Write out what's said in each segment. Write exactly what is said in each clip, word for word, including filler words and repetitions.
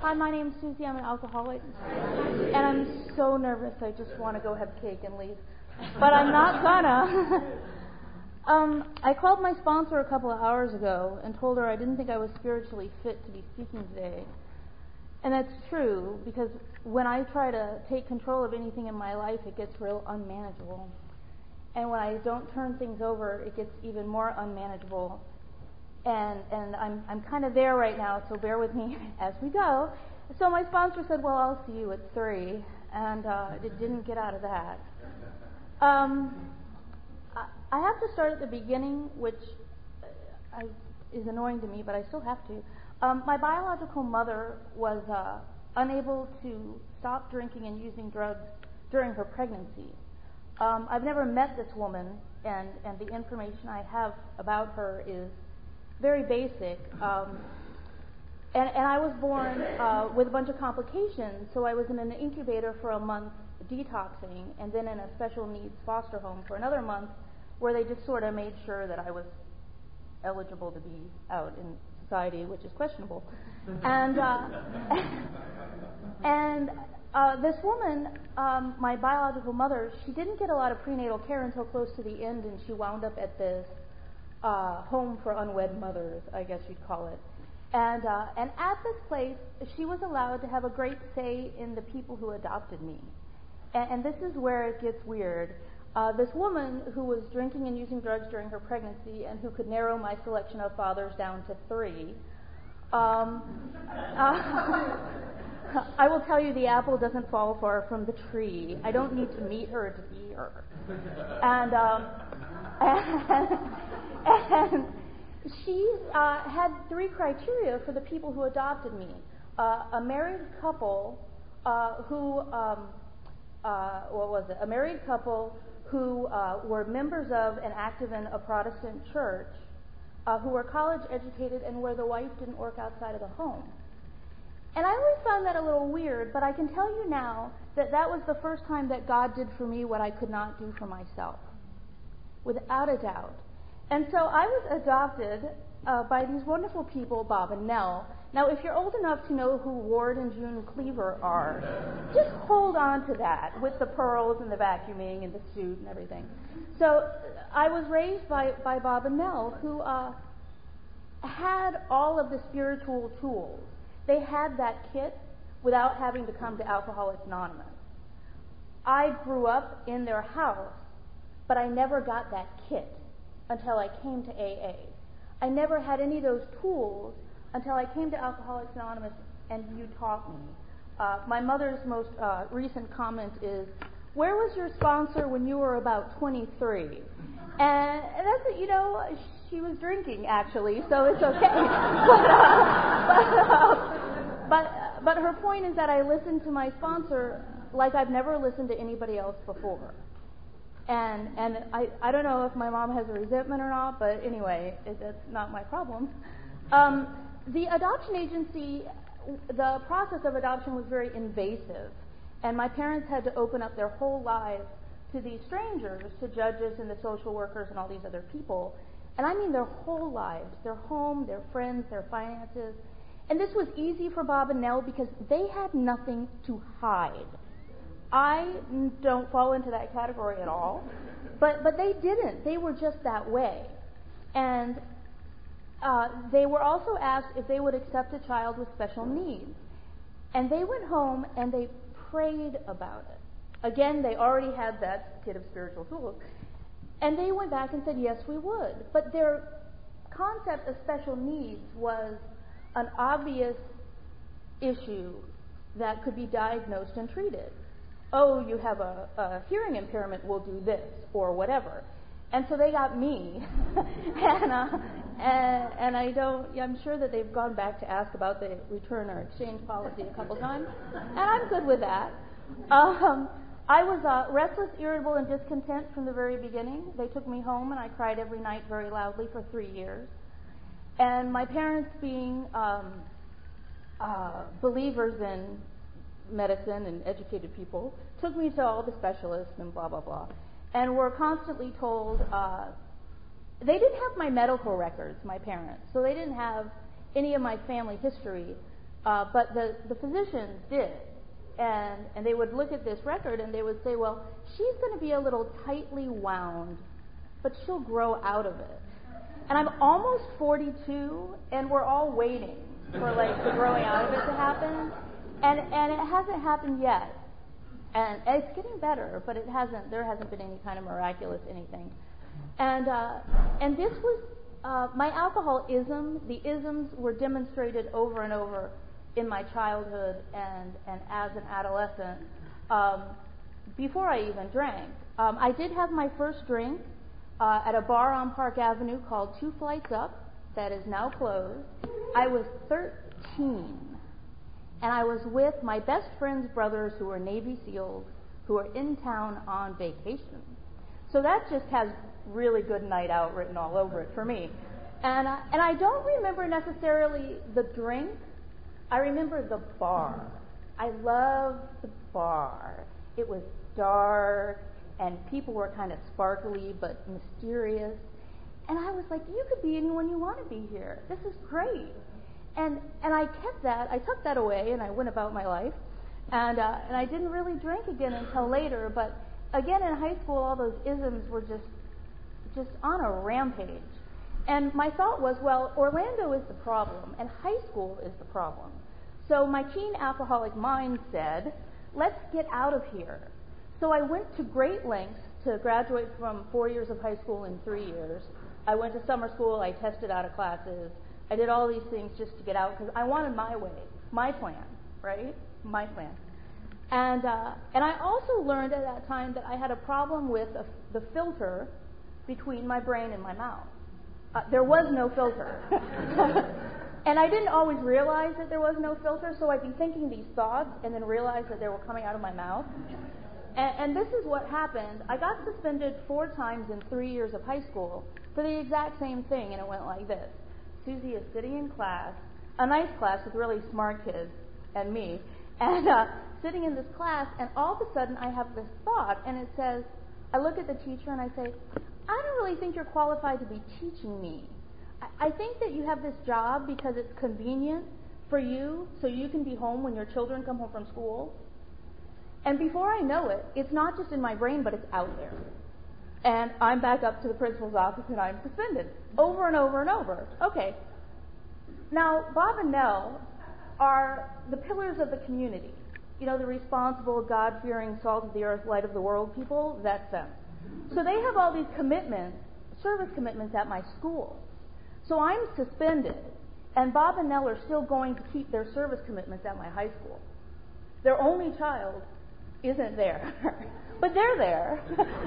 Hi, my name's Susie. I'm an alcoholic. And I'm so nervous. I just want to go have cake and leave. But I'm not gonna. um, I called my sponsor a couple of hours ago and told her I didn't think I was spiritually fit to be speaking today. And that's true, because when I try to take control of anything in my life, it gets real unmanageable. And when I don't turn things over, it gets even more unmanageable. And and I'm I'm kind of there right now, so bear with me as we go. So my sponsor said, well, I'll see you at three, and uh, it didn't get out of that. Um, I, I have to start at the beginning, which I, is annoying to me, but I still have to. Um, my biological mother was uh, unable to stop drinking and using drugs during her pregnancy. Um, I've never met this woman, and, and the information I have about her is very basic. Um, and, and I was born uh, with a bunch of complications, so I was in an incubator for a month detoxing, and then in a special needs foster home for another month, where they just sort of made sure that I was eligible to be out in society, which is questionable. And uh, and uh, this woman, um, my biological mother, she didn't get a lot of prenatal care until close to the end, and she wound up at this uh, home for unwed mothers, I guess you'd call it. And uh, and at this place, she was allowed to have a great say in the people who adopted me. And, and this is where it gets weird. Uh, this woman who was drinking and using drugs during her pregnancy and who could narrow my selection of fathers down to three, um, uh, I will tell you the apple doesn't fall far from the tree. I don't need to meet her to be her. And, um, and, and she uh, had three criteria for the people who adopted me. Uh, a married couple uh, who, um, uh, what was it? A married couple who uh, were members of and active in a Protestant church, uh, who were college educated and where the wife didn't work outside of the home. And I always found that a little weird, but I can tell you now that that was the first time that God did for me what I could not do for myself, without a doubt. And so I was adopted uh, by these wonderful people, Bob and Nell. Now, if you're old enough to know who Ward and June Cleaver are, just hold on to that with the pearls and the vacuuming and the suit and everything. So I was raised by, by Bob and Nell, who uh, had all of the spiritual tools. They had that kit without having to come to Alcoholics Anonymous. I grew up in their house, but I never got that kit until I came to A A. I never had any of those tools until I came to Alcoholics Anonymous and you taught me. Uh, my mother's most uh, recent comment is, where was your sponsor when you were about twenty-three? And that's, you know, she was drinking, actually, so it's okay. but, uh, but, uh, but, but her point is that I listened to my sponsor like I've never listened to anybody else before. And and I, I don't know if my mom has a resentment or not, but anyway, it, that's not my problem. Um, the adoption agency, the process of adoption was very invasive, and my parents had to open up their whole lives to these strangers, to judges and the social workers and all these other people. And I mean their whole lives, their home, their friends, their finances. And this was easy for Bob and Nell because they had nothing to hide. I don't fall into that category at all, but but they didn't. They were just that way. And uh, they were also asked if they would accept a child with special needs. And they went home and they prayed about it. Again, they already had that kit of spiritual tools. And they went back and said, yes, we would. But their concept of special needs was an obvious issue that could be diagnosed and treated. Oh, you have a, a hearing impairment, we'll do this, or whatever. And so they got me. and, uh, and and I don't, I'm sure that they've gone back to ask about the return or exchange policy a couple times, and I'm good with that. Um, I was uh, restless, irritable, and discontent from the very beginning. They took me home, and I cried every night very loudly for three years. And my parents, being um, uh, believers in medicine and educated people, took me to all the specialists and blah, blah, blah, and were constantly told, uh, they didn't have my medical records, my parents, so they didn't have any of my family history Uh, but the, the physicians did. And, and they would look at this record and they would say, well, she's going to be a little tightly wound, but she'll grow out of it. And I'm almost forty-two, and we're all waiting for like the growing out of it to happen. And, and it hasn't happened yet. And it's getting better, but it hasn't, there hasn't been any kind of miraculous anything. And, uh, and this was, uh, my alcoholism, the isms were demonstrated over and over in my childhood and, and as an adolescent, um, before I even drank. Um, I did have my first drink uh, at a bar on Park Avenue called Two Flights Up, that is now closed. I was thirteen. And I was with my best friend's brothers who were Navy SEALs who were in town on vacation. So that just has really good night out written all over it for me. And, uh, and I don't remember necessarily the drink. I remember the bar. I loved the bar. It was dark and people were kind of sparkly but mysterious. And I was like, you could be anyone you want to be here. This is great. And and I kept that, I took that away, and I went about my life. And uh, and I didn't really drink again until later. But again, in high school, all those isms were just just on a rampage. And my thought was, well, Orlando is the problem, and high school is the problem. So my teen alcoholic mind said, let's get out of here. So I went to great lengths to graduate from four years of high school in three years. I went to summer school. I tested out of classes. I did all these things just to get out because I wanted my way, my plan, right? My plan. And uh, and I also learned at that time that I had a problem with a, the filter between my brain and my mouth. Uh, there was no filter. And I didn't always realize that there was no filter, so I'd be thinking these thoughts and then realize that they were coming out of my mouth. And, and this is what happened. I got suspended four times in three years of high school for the exact same thing, and it went like this. Susie is sitting in class, a nice class with really smart kids and me, and uh, sitting in this class, and all of a sudden I have this thought, and it says, I look at the teacher and I say, I don't really think you're qualified to be teaching me. I, I think that you have this job because it's convenient for you, so you can be home when your children come home from school. And before I know it, it's not just in my brain, but it's out there. And I'm back up to the principal's office and I'm suspended over and over and over. Okay. Now, Bob and Nell are the pillars of the community. You know, the responsible, God-fearing, salt of the earth, light of the world people, that's them. So they have all these commitments, service commitments at my school. So I'm suspended, and Bob and Nell are still going to keep their service commitments at my high school. Their only child isn't there, but they're there.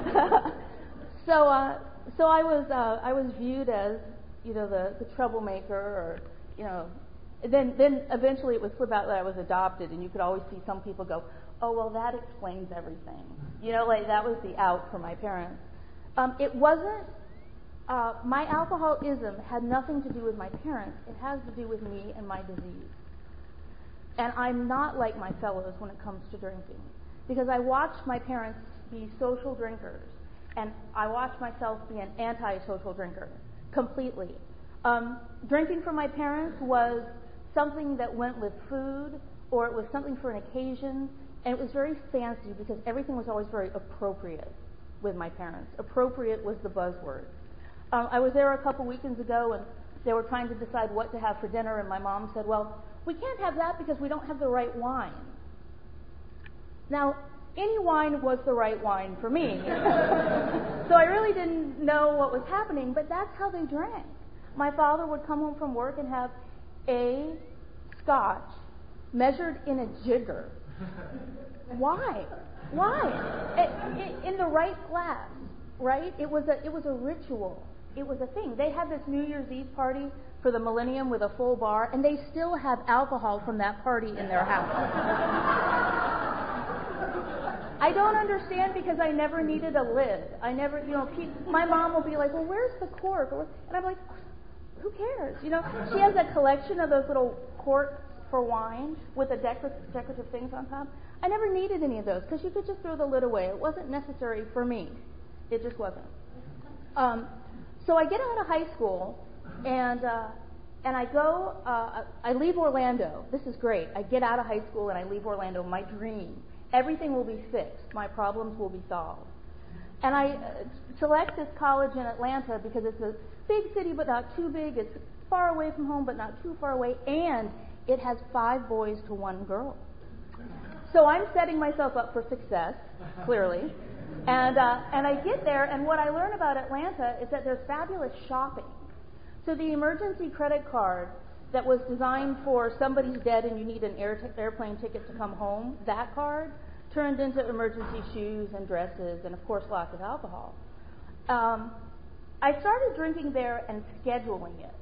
So, uh, so I was, uh, I was viewed as, you know, the, the troublemaker, or, you know, then, then eventually it would slip out that I was adopted, and you could always see some people go, oh, well, that explains everything. You know, like that was the out for my parents. Um, it wasn't, uh, my alcoholism had nothing to do with my parents. It has to do with me and my disease. And I'm not like my fellows when it comes to drinking, because I watched my parents be social drinkers. And I watched myself be an anti-social drinker, completely. Um, drinking for my parents was something that went with food, or it was something for an occasion, and it was very fancy because everything was always very appropriate with my parents. Appropriate was the buzzword. Um, I was there a couple weekends ago, and they were trying to decide what to have for dinner, and my mom said, well, we can't have that because we don't have the right wine. Now, any wine was the right wine for me. So I really didn't know what was happening, but that's how they drank. My father would come home from work and have a scotch measured in a jigger. Why? Why? It, it, in the right glass, right? It was a it was a ritual. It was a thing. They had this New Year's Eve party for the millennium with a full bar, and they still have alcohol from that party in their house. I don't understand because I never needed a lid. I never, you know, my mom will be like, well, where's the cork? And I'm like, who cares? You know, she has a collection of those little corks for wine with the decor- decorative things on top. I never needed any of those because you could just throw the lid away. It wasn't necessary for me. It just wasn't. Um, so I get out of high school, and uh, and I go, uh, I leave Orlando. This is great. I get out of high school and I leave Orlando. My dream. Everything will be fixed. My problems will be solved. And I uh, select this college in Atlanta because it's a big city but not too big. It's far away from home but not too far away. And it has five boys to one girl. So I'm setting myself up for success, clearly. And uh, and I get there, and what I learn about Atlanta is that there's fabulous shopping. So the emergency credit card that was designed for somebody's dead and you need an air t- airplane ticket to come home, that card turned into emergency shoes and dresses and, of course, lots of alcohol. Um, I started drinking there and scheduling it,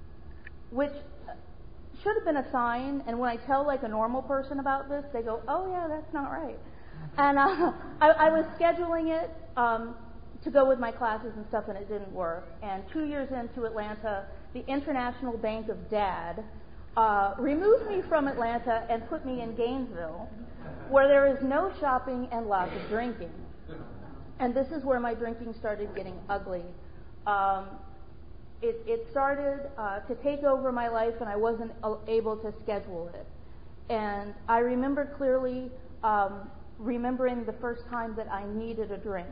which should have been a sign. And when I tell like a normal person about this, they go, "Oh yeah, that's not right." And uh, I, I was scheduling it um, to go with my classes and stuff, and it didn't work. And two years into Atlanta, the International Bank of Dad uh, removed me from Atlanta and put me in Gainesville, where there is no shopping and lots of drinking. And this is where my drinking started getting ugly. Um, it, it started uh, to take over my life, and I wasn't able to schedule it. And I remember clearly um, remembering the first time that I needed a drink.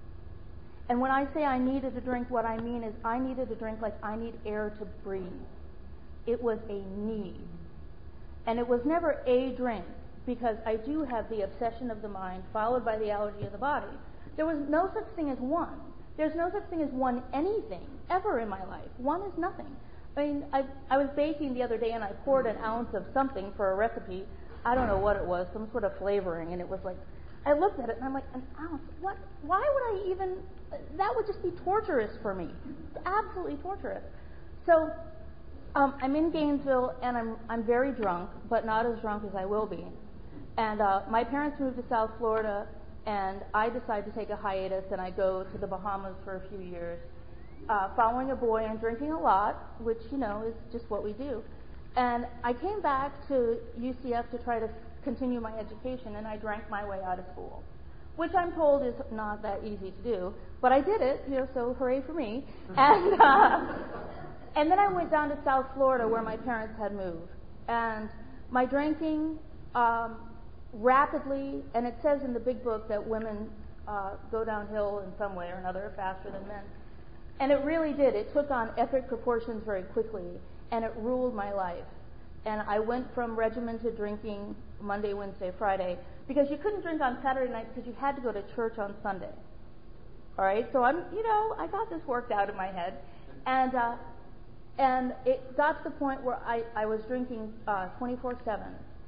And when I say I needed a drink, what I mean is I needed a drink like I need air to breathe. It was a need. And it was never a drink, because I do have the obsession of the mind followed by the allergy of the body. There was no such thing as one. There's no such thing as one anything ever in my life. One is nothing. I mean, I, I was baking the other day and I poured an ounce of something for a recipe. I don't know what it was, some sort of flavoring, and it was like, I looked at it and I'm like, an ounce? What? Why would I even, that would just be torturous for me. Absolutely torturous. So, um, I'm in Gainesville and I'm I'm very drunk, but not as drunk as I will be. And uh, my parents moved to South Florida, and I decide to take a hiatus, and I go to the Bahamas for a few years, uh, following a boy and drinking a lot, which, you know, is just what we do. And I came back to U C F to try to continue my education, and I drank my way out of school, which I'm told is not that easy to do, but I did it, you know, so hooray for me. And uh, and then I went down to South Florida where my parents had moved, and my drinking um, rapidly, and it says in the big book that women uh, go downhill in some way or another faster than men, and it really did. It took on epic proportions very quickly, and it ruled my life. And I went from regimented drinking Monday, Wednesday, Friday, because you couldn't drink on Saturday night because you had to go to church on Sunday. All right, so I'm, you know, I got this worked out in my head, and uh, and it got to the point where I, I was drinking uh, twenty-four seven,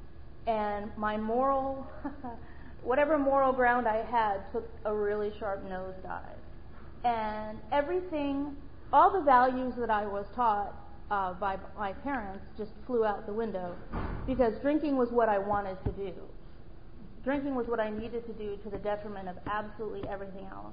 and my moral, whatever moral ground I had, took a really sharp nosedive, and everything, all the values that I was taught Uh, by my parents just flew out the window, because drinking was what I wanted to do. Drinking was what I needed to do to the detriment of absolutely everything else.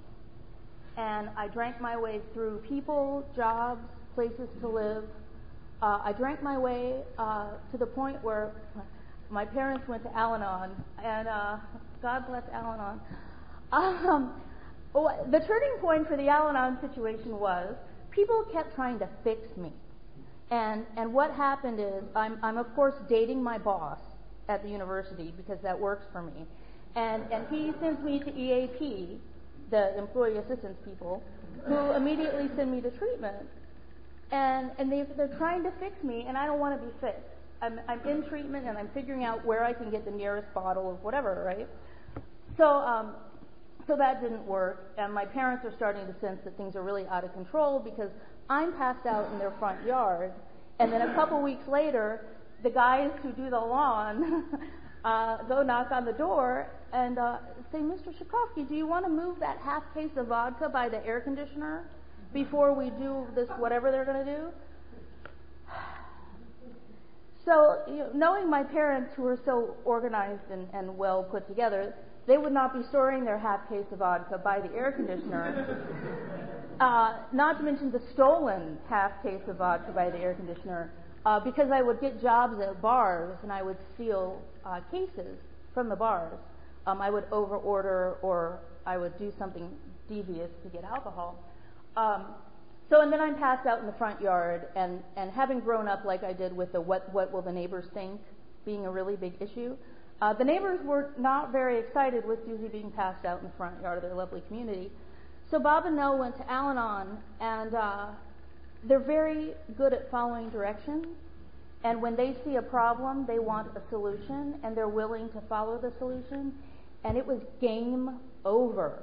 And I drank my way through people, jobs, places to live. Uh, I drank my way uh, to the point where my parents went to Al-Anon, and uh, God bless Al-Anon. Um, the turning point for the Al-Anon situation was people kept trying to fix me. And and what happened is, I'm, I'm of course dating my boss at the university because that works for me. And and he sends me to E A P, the employee assistance people, who immediately send me to treatment. And and they, they're trying to fix me, and I don't want to be fixed. I'm, I'm in treatment, and I'm figuring out where I can get the nearest bottle of whatever, right? So, um, so that didn't work, and my parents are starting to sense that things are really out of control because I'm passed out in their front yard, and then a couple weeks later, the guys who do the lawn uh, go knock on the door and uh, say, "Mister Shakovsky, do you want to move that half case of vodka by the air conditioner before we do this whatever they're going to do?" So, you know, knowing my parents, who are so organized and, and well put together, they would not be storing their half case of vodka by the air conditioner. Uh, not to mention the stolen half case of vodka by the air conditioner, uh, because I would get jobs at bars and I would steal uh, cases from the bars. Um, I would overorder, or I would do something devious to get alcohol. Um, So, and then I'm passed out in the front yard, and, and having grown up like I did with the what, what will the neighbors think being a really big issue, uh, the neighbors were not very excited with Susie being passed out in the front yard of their lovely community. So Bob and Nell went to Al-Anon, and uh, they're very good at following directions. And when they see a problem, they want a solution, and they're willing to follow the solution. And it was game over.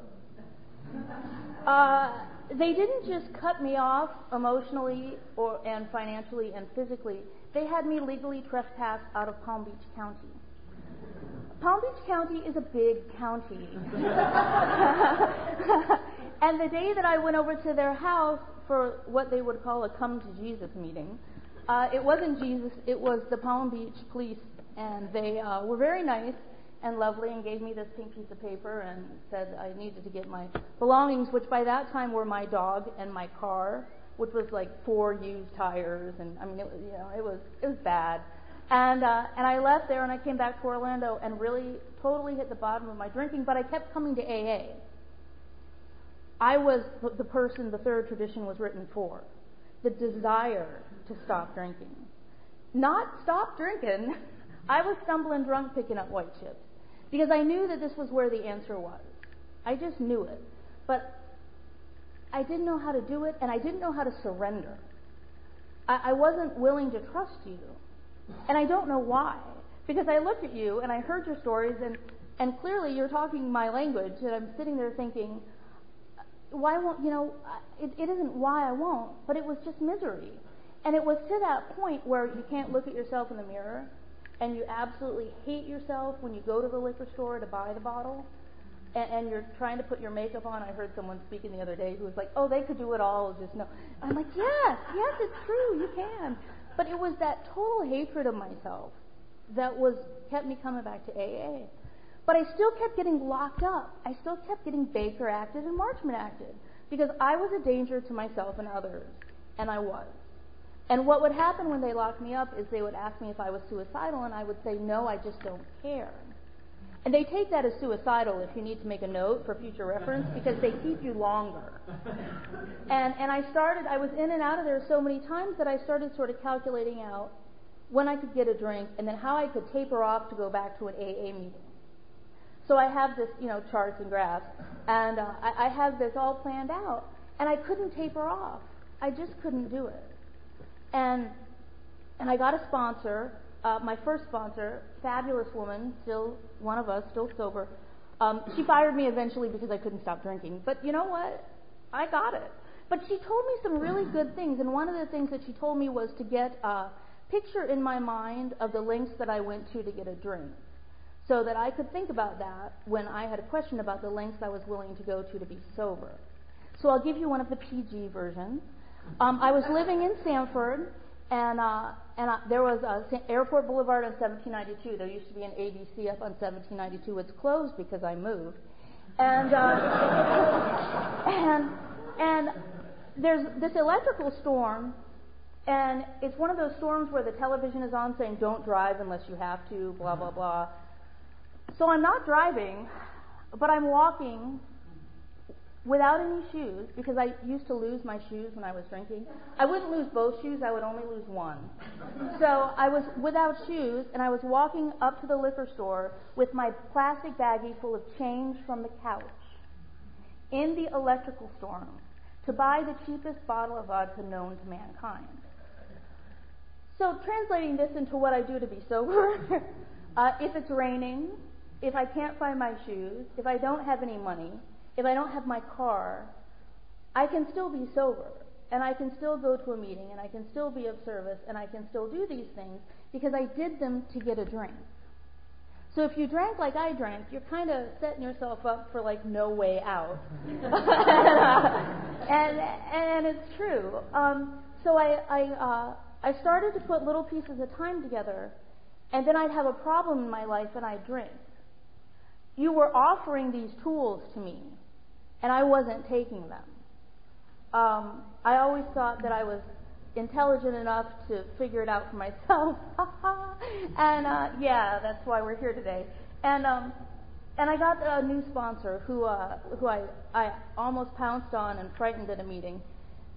Uh, they didn't just cut me off emotionally or and financially and physically. They had me legally trespassed out of Palm Beach County. Palm Beach County is a big county. And the day that I went over to their house for what they would call a come to Jesus meeting, uh, it wasn't Jesus, it was the Palm Beach police, and they uh, were very nice and lovely and gave me this pink piece of paper and said I needed to get my belongings, which by that time were my dog and my car, which was like four used tires, and I mean, it was, you know, it was it was bad. And uh, and I left there and I came back to Orlando and really totally hit the bottom of my drinking, but I kept coming to A A. I was the person the third tradition was written for, the desire to stop drinking. Not stop drinking. I was stumbling drunk picking up white chips because I knew that this was where the answer was. I just knew it. But I didn't know how to do it, and I didn't know how to surrender. I, I wasn't willing to trust you. And I don't know why. Because I looked at you and I heard your stories, and, and clearly you're talking my language, and I'm sitting there thinking, why won't, you know, it, it isn't why I won't, but it was just misery. And it was to that point where you can't look at yourself in the mirror, and you absolutely hate yourself when you go to the liquor store to buy the bottle, and, and you're trying to put your makeup on. I heard someone speaking the other day who was like, oh, they could do it all, just no. I'm like, yes, yes, it's true, you can. But it was that total hatred of myself that was kept me coming back to A A. But I still kept getting locked up. I still kept getting Baker acted and Marchman acted because I was a danger to myself and others, and I was. And what would happen when they locked me up is they would ask me if I was suicidal, and I would say, no, I just don't care. And they take that as suicidal if you need to make a note for future reference because they keep you longer. And and I started, I was in and out of there so many times that I started sort of calculating out when I could get a drink and then how I could taper off to go back to an A A meeting. So I have this, you know, charts and graphs, and uh, I, I have this all planned out, and I couldn't taper off. I just couldn't do it. And and I got a sponsor, uh, my first sponsor, fabulous woman, still one of us, still sober. Um, she fired me eventually because I couldn't stop drinking. But you know what? I got it. But she told me some really good things, and one of the things that she told me was to get a picture in my mind of the lengths that I went to to get a drink, so that I could think about that when I had a question about the lengths I was willing to go to to be sober. So I'll give you one of the P G versions. Um, I was living in Sanford, and uh, and uh, there was a Airport Boulevard on seventeen ninety-two. There used to be an A B C up on seventeen ninety-two. It's closed because I moved. And uh, and and there's this electrical storm, and it's one of those storms where the television is on saying don't drive unless you have to, blah, blah, blah. So I'm not driving, but I'm walking without any shoes, because I used to lose my shoes when I was drinking. I wouldn't lose both shoes, I would only lose one. So I was without shoes, and I was walking up to the liquor store with my plastic baggie full of change from the couch in the electrical storm to buy the cheapest bottle of vodka known to mankind. So translating this into what I do to be sober, uh, if it's raining, if I can't find my shoes, if I don't have any money, if I don't have my car, I can still be sober, and I can still go to a meeting, and I can still be of service, and I can still do these things because I did them to get a drink. So if you drank like I drank, you're kind of setting yourself up for like no way out. and and it's true. Um, so I I, uh, I started to put little pieces of time together, and then I'd have a problem in my life, and I'd drink. You were offering these tools to me, and I wasn't taking them. Um, I always thought that I was intelligent enough to figure it out for myself. and uh, yeah, that's why we're here today. And um, and I got a new sponsor who uh, who I, I almost pounced on and frightened at a meeting,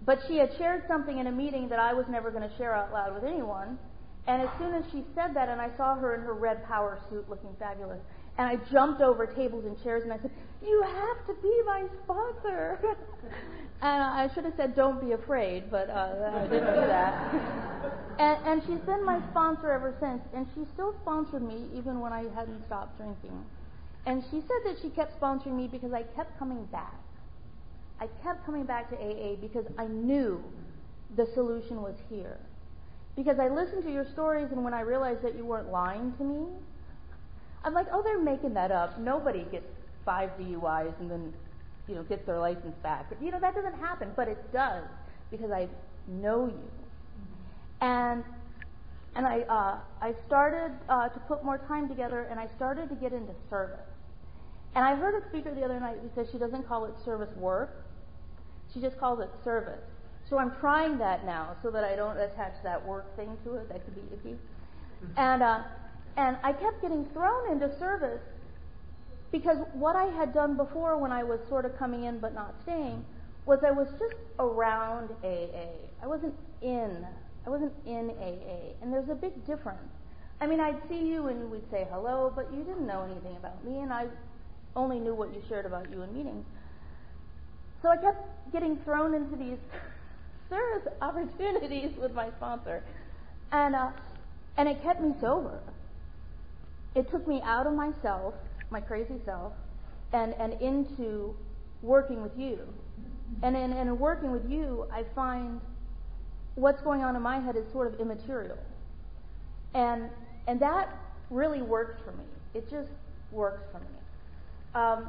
but she had shared something in a meeting that I was never going to share out loud with anyone. And as soon as she said that, and I saw her in her red power suit looking fabulous, and I jumped over tables and chairs and I said, "You have to be my sponsor." And I should have said, "Don't be afraid," but uh, I didn't do that. and, and she's been my sponsor ever since, and she still sponsored me even when I hadn't stopped drinking. And she said that she kept sponsoring me because I kept coming back. I kept coming back to A A because I knew the solution was here. Because I listened to your stories, and when I realized that you weren't lying to me, I'm like, oh, they're making that up. Nobody gets five D U Is and then, you know, gets their license back. You know, that doesn't happen, but it does because I know you. And and I uh, I started uh, to put more time together, and I started to get into service. And I heard a speaker the other night who said she doesn't call it service work. She just calls it service. So I'm trying that now so that I don't attach that work thing to it. That could be icky. And uh, and I kept getting thrown into service because what I had done before when I was sort of coming in but not staying was I was just around A A. I wasn't in. I wasn't in A A. And there's a big difference. I mean, I'd see you and we'd say hello, but you didn't know anything about me, and I only knew what you shared about you in meetings. So I kept getting thrown into these service opportunities with my sponsor, and uh, and it kept me sober. It took me out of myself, my crazy self, and, and into working with you. And in, in working with you, I find what's going on in my head is sort of immaterial, and and that really works for me. It just works for me. Um,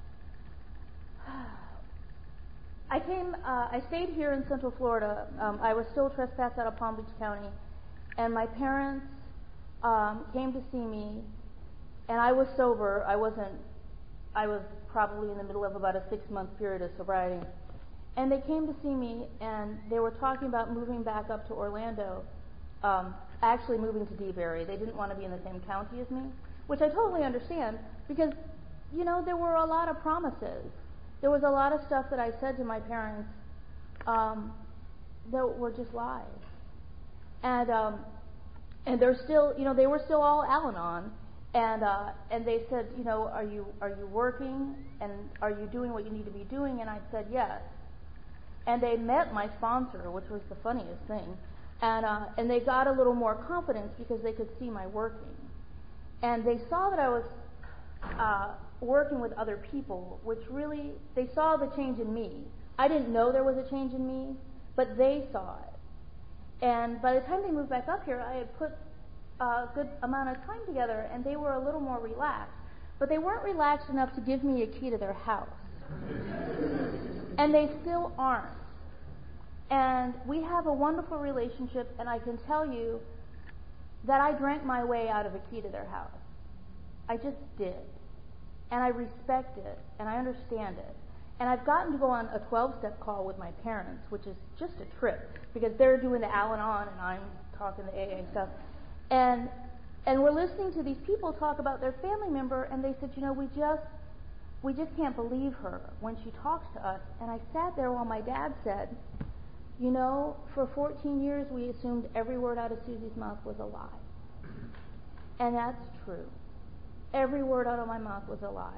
I came, uh, I stayed here in Central Florida. Um, I was still trespassed out of Palm Beach County, and my parents um, came to see me, and I was sober. I wasn't, I was probably in the middle of about a six-month period of sobriety. And they came to see me, and they were talking about moving back up to Orlando, um, actually moving to DeBary. They didn't want to be in the same county as me, which I totally understand, because, you know, there were a lot of promises. There was a lot of stuff that I said to my parents um, that were just lies. And um, and they're still, you know, they were still all Al-Anon, and uh, and they said, you know, are you are you working, and are you doing what you need to be doing? And I said yes. And they met my sponsor, which was the funniest thing, and uh, and they got a little more confidence because they could see my working, and they saw that I was uh, working with other people, which really, they saw the change in me. I didn't know there was a change in me, but they saw it. And by the time they moved back up here, I had put a good amount of time together, and they were a little more relaxed. But they weren't relaxed enough to give me a key to their house. And they still aren't. And we have a wonderful relationship, and I can tell you that I drank my way out of a key to their house. I just did. And I respect it, and I understand it. And I've gotten to go on a twelve-step call with my parents, which is just a trip, because they're doing the Al-Anon and I'm talking the A A stuff. And and we're listening to these people talk about their family member, and they said, you know, we just we just can't believe her when she talks to us. And I sat there while my dad said, you know, for fourteen years we assumed every word out of Susie's mouth was a lie. And that's true. Every word out of my mouth was a lie.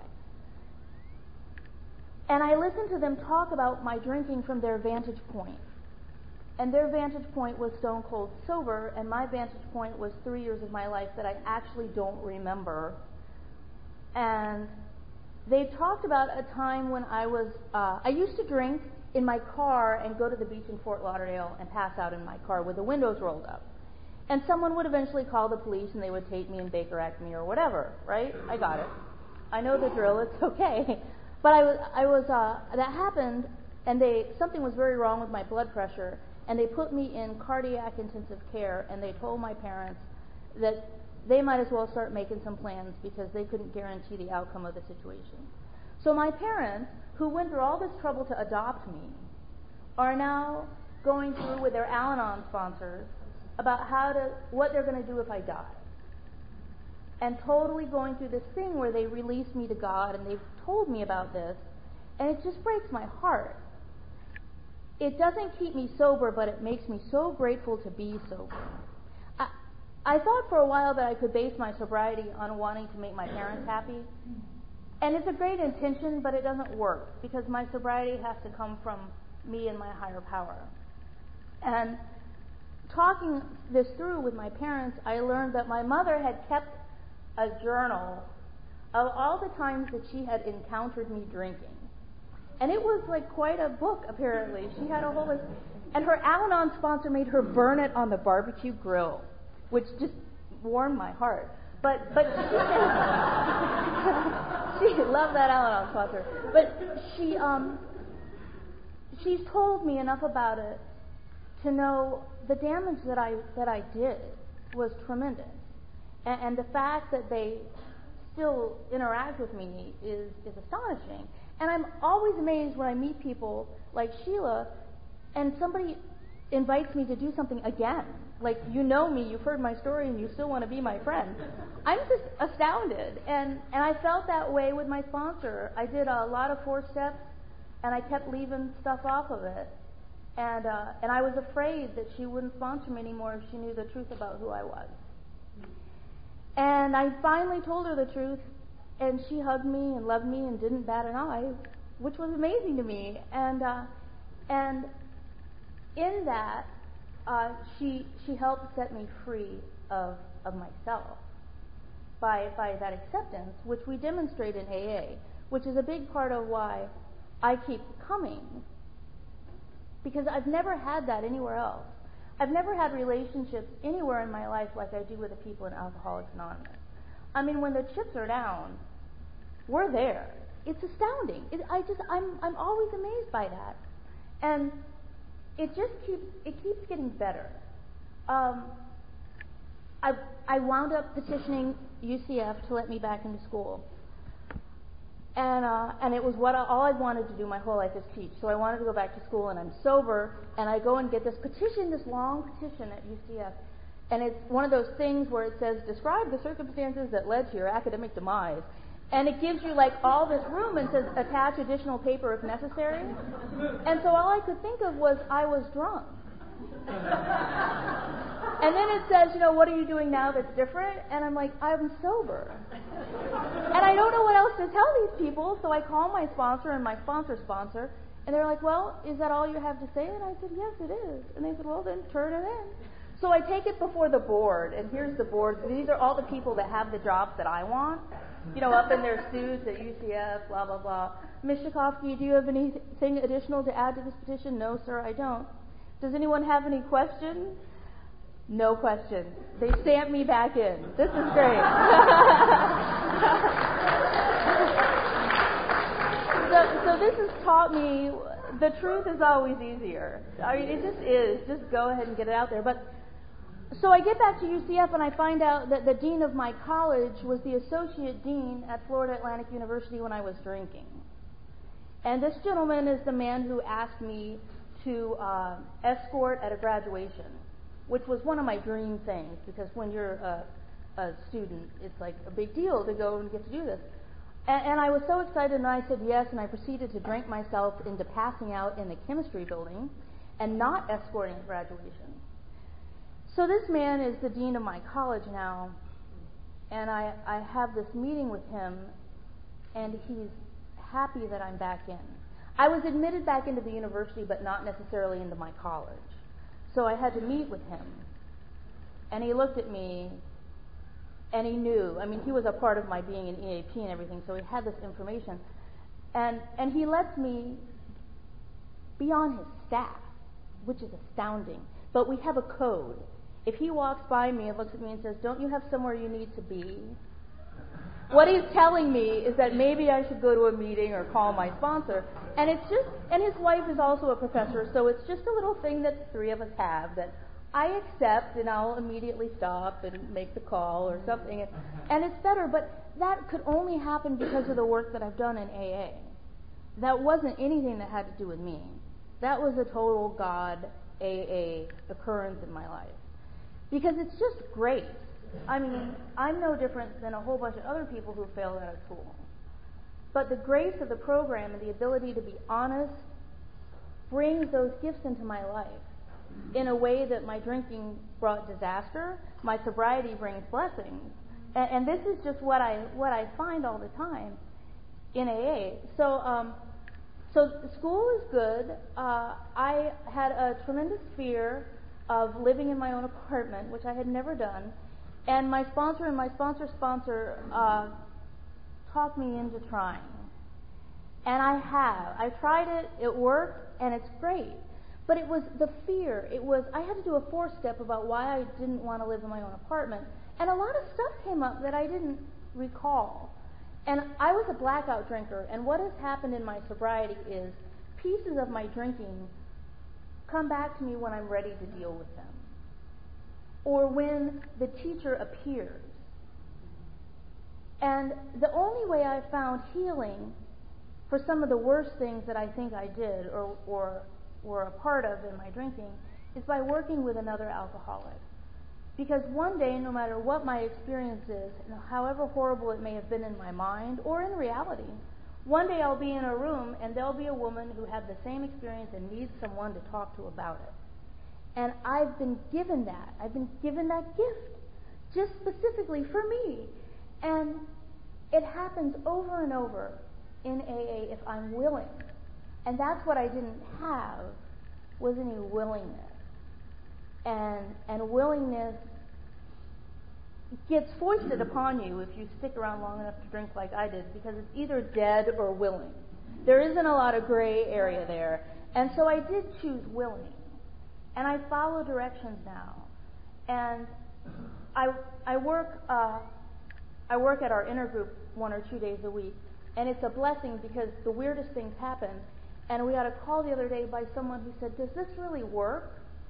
And I listened to them talk about my drinking from their vantage point. And their vantage point was stone cold sober, and my vantage point was three years of my life that I actually don't remember. And they talked about a time when I was, uh, I used to drink in my car and go to the beach in Fort Lauderdale and pass out in my car with the windows rolled up. And someone would eventually call the police, and they would take me and Baker Act me or whatever, right? I got it. I know the drill. It's okay. But I was, I was, uh, that happened, and they, something was very wrong with my blood pressure, and they put me in cardiac intensive care, and they told my parents that they might as well start making some plans because they couldn't guarantee the outcome of the situation. So my parents, who went through all this trouble to adopt me, are now going through with their Al-Anon sponsors about how to, what they're going to do if I die. And totally going through this thing where they release me to God, and they've told me about this, and it just breaks my heart. it doesn't keep me sober, but it makes me so grateful to be sober. I, I thought for a while that I could base my sobriety on wanting to make my parents happy. And it's a great intention, but it doesn't work because my sobriety has to come from me and my higher power. And talking this through with my parents, I learned that my mother had kept a journal of all the times that she had encountered me drinking. And it was like quite a book, apparently. She had a whole list. And her Al-Anon sponsor made her burn it on the barbecue grill, which just warmed my heart. But but she, she loved that Al-Anon sponsor. But she um she's told me enough about it to know the damage that I that I did was tremendous, and, and the fact that they still interact with me is is astonishing. And I'm always amazed when I meet people like Sheila, and somebody invites me to do something again. Like, you know me, you've heard my story, and you still want to be my friend. I'm just astounded. And, and I felt that way with my sponsor. I did a lot of four steps, and I kept leaving stuff off of it. And uh, and I was afraid that she wouldn't sponsor me anymore if she knew the truth about who I was. And I finally told her the truth, and she hugged me and loved me and didn't bat an eye, which was amazing to me. And uh, and in that, uh, she she helped set me free of of myself by by that acceptance, which we demonstrate in A A, which is a big part of why I keep coming, because I've never had that anywhere else. I've never had relationships anywhere in my life like I do with the people in Alcoholics Anonymous. I mean, when the chips are down, we're there. It's astounding. It, I just, I'm, I'm always amazed by that, and it just keeps, it keeps getting better. Um, I, I wound up petitioning U C F to let me back into school, and uh, and it was what I, all I wanted to do my whole life is teach. So I wanted to go back to school, and I'm sober, and I go and get this petition, this long petition at U C F. And it's one of those things where it says, describe the circumstances that led to your academic demise. And it gives you like all this room and says, attach additional paper if necessary. And so all I could think of was, I was drunk. And then it says, you know, what are you doing now that's different? And I'm like, I'm sober. And I don't know what else to tell these people, so I call my sponsor and my sponsor's sponsor. And they're like, well, is that all you have to say? And I said, yes, it is. And they said, well, then turn it in. So I take it before the board, and here's the board. These are all the people that have the jobs that I want, you know, up in their suits at U C F, blah, blah, blah. Miz Shakovsky, do you have anything additional to add to this petition? No, sir, I don't. Does anyone have any questions? No questions. They stamp me back in. This is great. so, so this has taught me the truth is always easier. I mean, it just is. Just go ahead and get it out there. But so I get back to U C F and I find out that the dean of my college was the associate dean at Florida Atlantic University when I was drinking. And this gentleman is the man who asked me to uh, escort at a graduation, which was one of my dream things, because when you're a, a student, it's like a big deal to go and get to do this. And, and I was so excited, and I said yes, and I proceeded to drink myself into passing out in the chemistry building and not escorting at graduation. So this man is the dean of my college now, and I, I have this meeting with him, and he's happy that I'm back in. I was admitted back into the university, but not necessarily into my college. So I had to meet with him. And he looked at me, and he knew. I mean, he was a part of my being in E A P and everything, so he had this information. And, and he lets me be on his staff, which is astounding. But we have a code. If he walks by me and looks at me and says, don't you have somewhere you need to be? What he's telling me is that maybe I should go to a meeting or call my sponsor. And it's just, and his wife is also a professor, so it's just a little thing that the three of us have that I accept, and I'll immediately stop and make the call or something. And, and it's better, but that could only happen because of the work that I've done in A A. That wasn't anything that had to do with me. That was a total God A A occurrence in my life. Because it's just great. I mean, I'm no different than a whole bunch of other people who failed out of school. But the grace of the program and the ability to be honest brings those gifts into my life in a way that my drinking brought disaster. My sobriety brings blessings. And, and this is just what I what I find all the time in A A. So, um, so school is good. Uh, I had a tremendous fear of living in my own apartment, which I had never done. And my sponsor and my sponsor's sponsor uh, talked me into trying. And I have. I tried it, it worked, and it's great. But it was the fear. It was, I had to do a four-step about why I didn't want to live in my own apartment. And a lot of stuff came up that I didn't recall. And I was a blackout drinker, and what has happened in my sobriety is pieces of my drinking come back to me when I'm ready to deal with them, or when the teacher appears. And the only way I found healing for some of the worst things that I think I did or, or were a part of in my drinking is by working with another alcoholic. Because one day, no matter what my experience is, and however horrible it may have been in my mind or in reality, one day I'll be in a room and there'll be a woman who had the same experience and needs someone to talk to about it. And I've been given that. I've been given that gift just specifically for me. And it happens over and over in A A if I'm willing. And that's what I didn't have, was any willingness. And and willingness gets foisted upon you if you stick around long enough to drink like I did, because it's either dead or willing. There isn't a lot of gray area there. And so I did choose willing. And I follow directions now. And I I work uh, I work at our inner group one or two days a week. And it's a blessing because the weirdest things happen. And we got a call the other day by someone who said, "Does this really work?"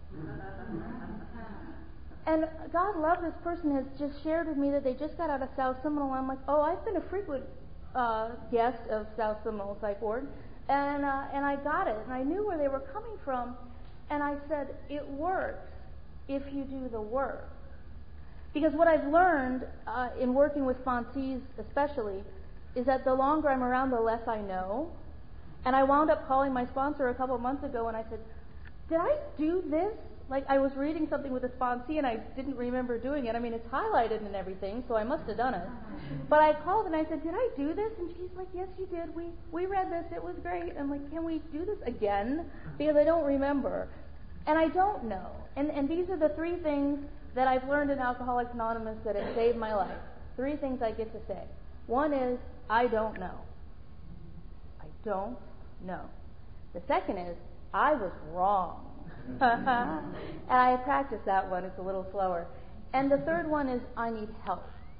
And God love, this person has just shared with me that they just got out of South Seminole. I'm like, oh, I've been a frequent uh, guest of South Seminole Psych Ward. And, uh, and I got it. And I knew where they were coming from. And I said, it works if you do the work. Because what I've learned uh, in working with sponsees especially is that the longer I'm around, the less I know. And I wound up calling my sponsor a couple of months ago and I said, did I do this? Like, I was reading something with a sponsee and I didn't remember doing it. I mean, it's highlighted and everything, so I must have done it. But I called and I said, did I do this? And she's like, yes, you did. We we read this. It was great. I'm like, can we do this again? Because I don't remember. And I don't know. And, and these are the three things that I've learned in Alcoholics Anonymous that have saved my life. Three things I get to say. One is, I don't know. I don't know. The second is, I was wrong. And I practice that one. It's a little slower. And the third one is, I need help.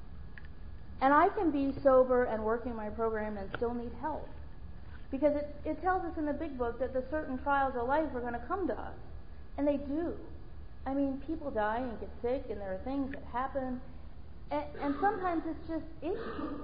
And I can be sober and working my program and still need help. Because it, it tells us in the big book that the certain trials of life are going to come to us. And they do. I mean, people die and get sick, and there are things that happen. And, and sometimes it's just issues.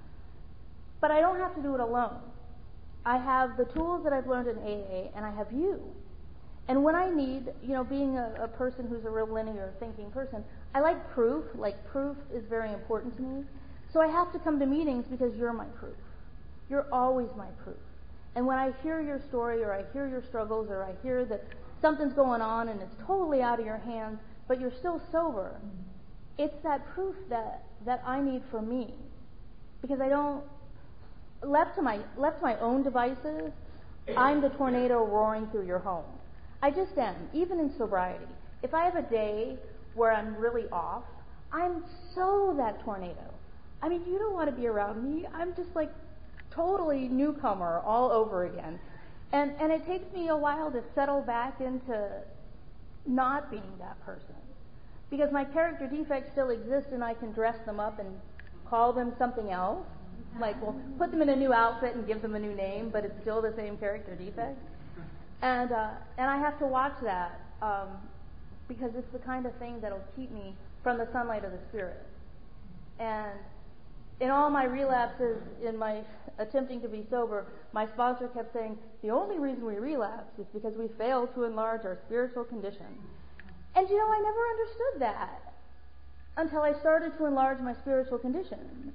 But I don't have to do it alone. I have the tools that I've learned in A A, and I have you. And when I need, you know, being a, a person who's a real linear thinking person, I like proof. Like, proof is very important to me. So I have to come to meetings because you're my proof. You're always my proof. And when I hear your story, or I hear your struggles, or I hear that something's going on and it's totally out of your hands, but you're still sober, it's that proof that, that I need for me. Because I don't, left to my left to my own devices, I'm the tornado roaring through your home. I just am, even in sobriety. If I have a day where I'm really off, I'm so that tornado. I mean, you don't want to be around me. I'm just like totally newcomer all over again. And and it takes me a while to settle back into not being that person. Because my character defects still exist and I can dress them up and call them something else. Like, well, put them in a new outfit and give them a new name, but it's still the same character defect. And uh, and I have to watch that um, because it's the kind of thing that'll keep me from the sunlight of the Spirit. And in all my relapses, in my attempting to be sober, my sponsor kept saying, the only reason we relapse is because we fail to enlarge our spiritual condition. And you know, I never understood that until I started to enlarge my spiritual condition.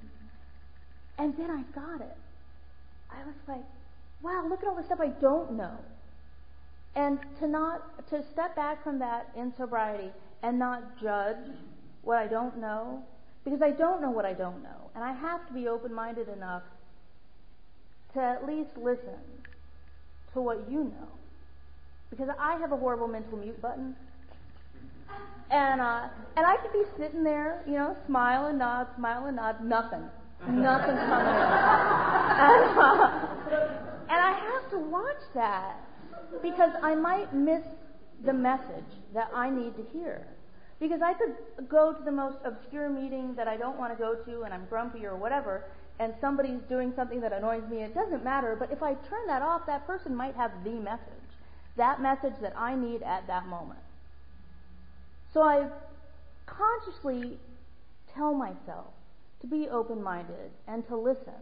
And then I got it. I was like, wow, look at all the stuff I don't know. And to not, to step back from that in sobriety and not judge what I don't know, because I don't know what I don't know. And I have to be open-minded enough to at least listen to what you know. Because I have a horrible mental mute button. And uh, and I could be sitting there, you know, smile and nod, smile and nod, nothing. Nothing's coming in. And, uh, and I have to watch that because I might miss the message that I need to hear. Because I could go to the most obscure meeting that I don't want to go to and I'm grumpy or whatever, and somebody's doing something that annoys me, it doesn't matter, but if I turn that off, that person might have the message. That message that I need at that moment. So I consciously tell myself to be open-minded and to listen.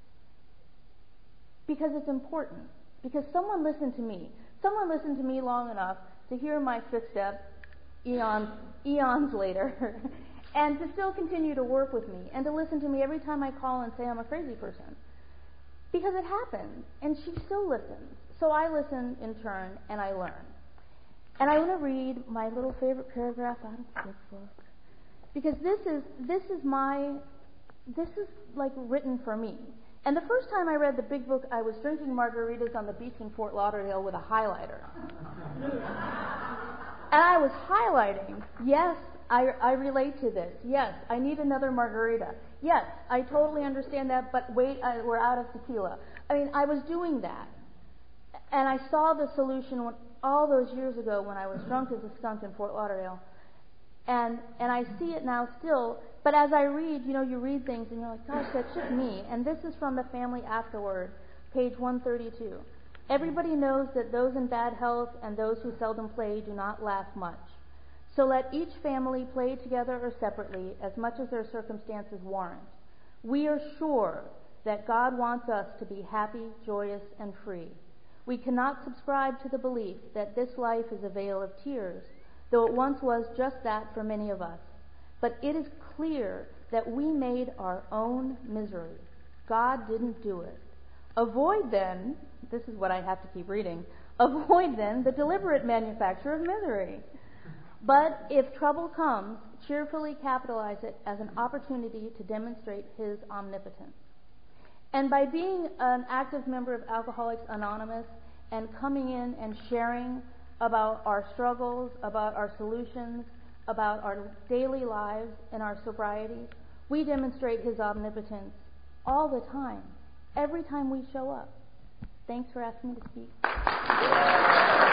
Because it's important. Because someone listened to me. Someone listened to me long enough to hear my fifth step eons, eons later and to still continue to work with me and to listen to me every time I call and say I'm a crazy person. Because it happens, and she still listens. So I listen in turn, and I learn. And I want to read my little favorite paragraph out of the book, because this is this is my this is like written for me. And the first time I read the big book, I was drinking margaritas on the beach in Fort Lauderdale with a highlighter, and I was highlighting. Yes, I, I relate to this. Yes, I need another margarita. Yes, I totally understand that. But wait, I, we're out of tequila. I mean, I was doing that. And I saw the solution when, all those years ago when I was drunk as a skunk in Fort Lauderdale. And and I see it now still. But as I read, you know, you read things and you're like, gosh, that's just me. And this is from The Family Afterward, page one thirty-two. Everybody knows that those in bad health and those who seldom play do not laugh much. So let each family play together or separately as much as their circumstances warrant. We are sure that God wants us to be happy, joyous, and free. We cannot subscribe to the belief that this life is a vale of tears, though it once was just that for many of us. But it is clear that we made our own misery. God didn't do it. Avoid then, this is what I have to keep reading, avoid then the deliberate manufacture of misery. But if trouble comes, cheerfully capitalize it as an opportunity to demonstrate His omnipotence. And by being an active member of Alcoholics Anonymous and coming in and sharing about our struggles, about our solutions, about our daily lives and our sobriety, we demonstrate His omnipotence all the time, every time we show up. Thanks for asking me to speak.